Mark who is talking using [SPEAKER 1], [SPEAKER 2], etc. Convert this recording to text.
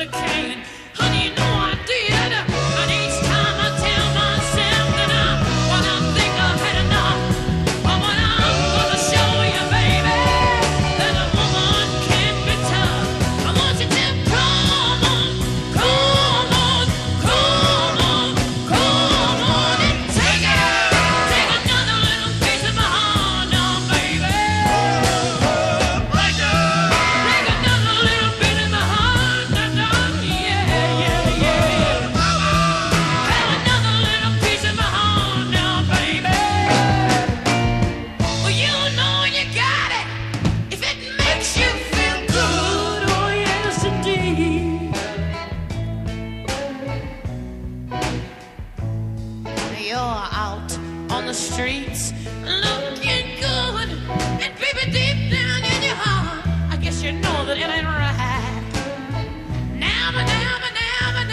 [SPEAKER 1] supplicating. Honey, you know I did. And each time I tell myself that when I think I've had enough, but when I'm gonna show you, baby, that a woman can be tough. I want you to come on, come on, come on, come on and take another little piece of my heart now, baby. Break another little bit of my heart now, yeah, yeah, yeah. Have another little piece of my heart now, baby. Well, you know you got it if it makes you feel good. Oh yes, indeed. You're out on the streets looking good, and baby, deep down in your heart, I guess you know that it ain't right. Now,